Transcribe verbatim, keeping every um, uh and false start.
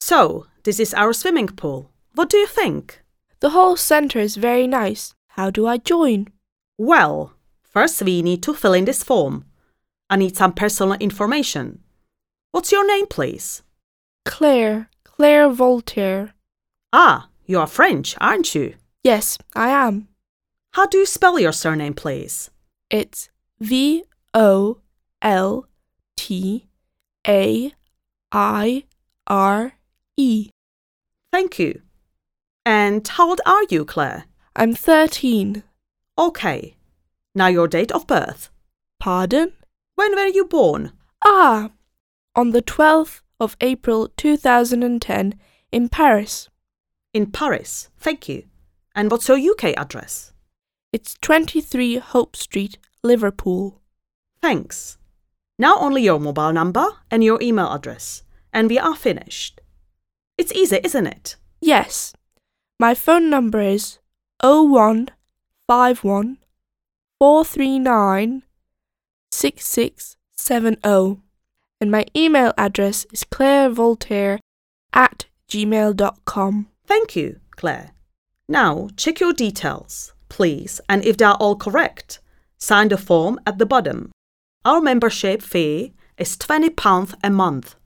So, this is our swimming pool. What do you think? The whole centre is very nice. How do I join? Well, first we need to fill in this form. I need some personal information. What's your name, please? Claire. Claire Voltaire. Ah, you are French, aren't you? Yes, I am. How do you spell your surname, please? It's V O L T A I R E. Thank you. And how old are you, Claire? I'm thirteen. Okay. Now your date of birth. Pardon? When were you born? Ah, on the twelfth of April two thousand ten in Paris. In Paris. Thank you. And what's your U K address? It's twenty-three Hope Street, Liverpool. Thanks. Now only your mobile number and your email address, and we are finished. It's easy, isn't it? Yes. My phone number is oh one five one four three nine six six seven oh, and my email address is clairevoltaire at gmail dot com. Thank you, Claire. Now check your details, please, and if they are all correct, sign the form at the bottom. Our membership fee is twenty pounds a month.